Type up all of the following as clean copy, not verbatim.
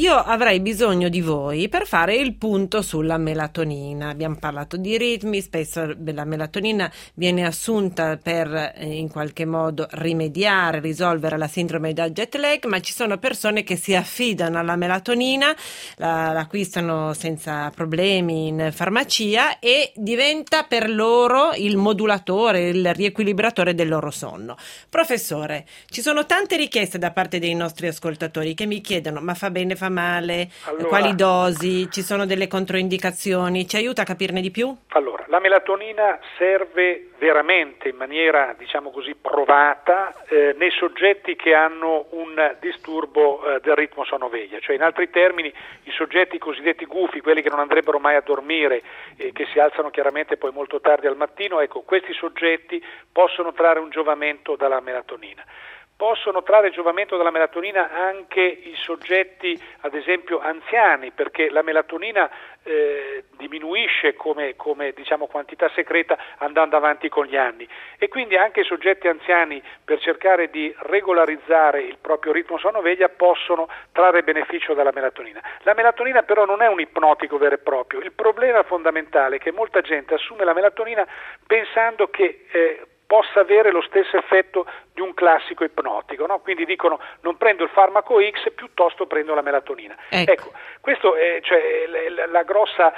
io avrei bisogno di voi per fare il punto sulla melatonina. Abbiamo parlato di ritmi, spesso la melatonina viene assunta per in qualche modo rimediare, risolvere la sindrome da jet lag, ma ci sono persone che si affidano alla melatonina, l'acquistano senza problemi in farmacia e diventa per loro il modulatore, il riequilibratore del loro sonno. Professore, ci sono tante richieste da parte dei nostri ascoltatori che mi chiedono: ma fa bene, fa male? Allora, quali dosi? Ci sono delle controindicazioni? Ci aiuta a capirne di più? Allora, la melatonina serve veramente in maniera, diciamo così, provata nei soggetti che hanno un disturbo del ritmo sonno-veglia, cioè in altri termini i soggetti cosiddetti gufi, quelli che non andrebbero mai a dormire e che si alzano chiaramente poi molto tardi al mattino, ecco, questi soggetti possono trarre un giovamento dalla melatonina. Possono trarre giovamento dalla melatonina anche i soggetti, ad esempio, anziani, perché la melatonina diminuisce come diciamo quantità secreta andando avanti con gli anni, e quindi anche i soggetti anziani, per cercare di regolarizzare il proprio ritmo sonno-veglia, possono trarre beneficio dalla melatonina. La melatonina però non è un ipnotico vero e proprio. Il problema fondamentale è che molta gente assume la melatonina pensando che possa avere lo stesso effetto di un classico ipnotico, no? Quindi dicono: non prendo il farmaco X, piuttosto prendo la melatonina. Ecco, questo è la grossa,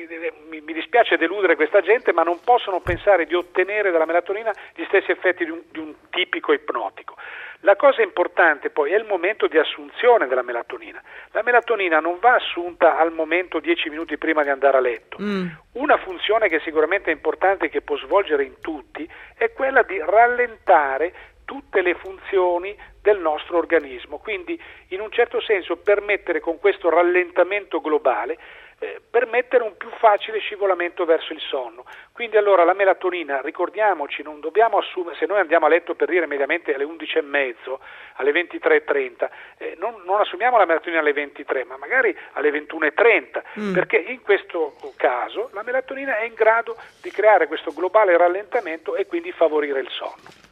mi dispiace deludere questa gente, ma non possono pensare di ottenere dalla melatonina gli stessi effetti di un tipico ipnotico. La cosa importante poi è il momento di assunzione della melatonina. La melatonina non va assunta al momento 10 minuti prima di andare a letto. Una funzione che sicuramente è importante e che può svolgere in tutti è quella di rallentare tutte le funzioni del nostro organismo, quindi in un certo senso permettere, con questo rallentamento globale, permettere un più facile scivolamento verso il sonno. Quindi allora la melatonina, ricordiamoci, non dobbiamo assumere, se noi andiamo a letto per dire mediamente alle 11:30, alle 23:30, non assumiamo la melatonina alle 23, ma magari alle 21:30, perché in questo caso la melatonina è in grado di creare questo globale rallentamento e quindi favorire il sonno.